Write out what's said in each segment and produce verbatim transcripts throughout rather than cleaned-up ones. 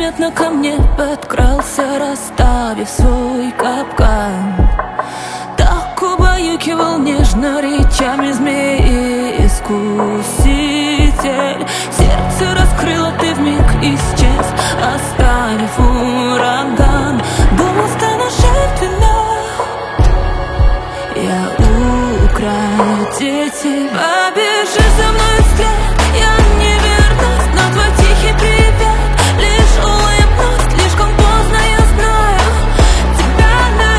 Незаметно ко мне подкрался, расставив свой капкан. Так убаюкивал нежно речами змеи-искуситель. Сердце раскрыло, ты вмиг исчез, оставив ураган. Думал, стану жертвенной, я укротитель. Побежишь за мной вслед, я не вернусь, но твой тихий привет лишь улыбнусь. Слишком поздно, я знаю тебя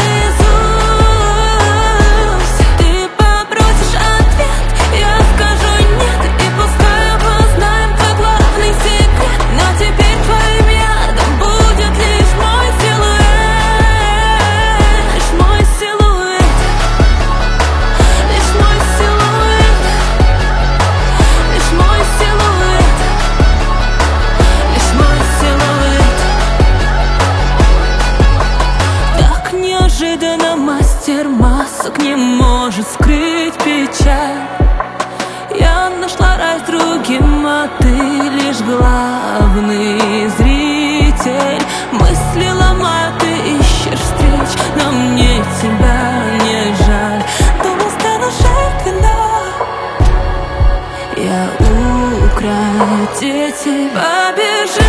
наизусть. Ты попросишь ответ, я скажу нет, и пускай опознаем твой главный секрет. Но теперь твоим ядом будет лишь мой силуэт, лишь мой силуэт, лишь мой силуэт, лишь мой силуэт, лишь мой силуэт. Так неожиданно мастер масок не может скрыть печаль. Я нашла рай с другим, а ты лишь главный зритель. Мысли ломаю, ты ищешь встреч, но мне тебя не жаль. Думал, стану жертвенной, я укротитель. Побежи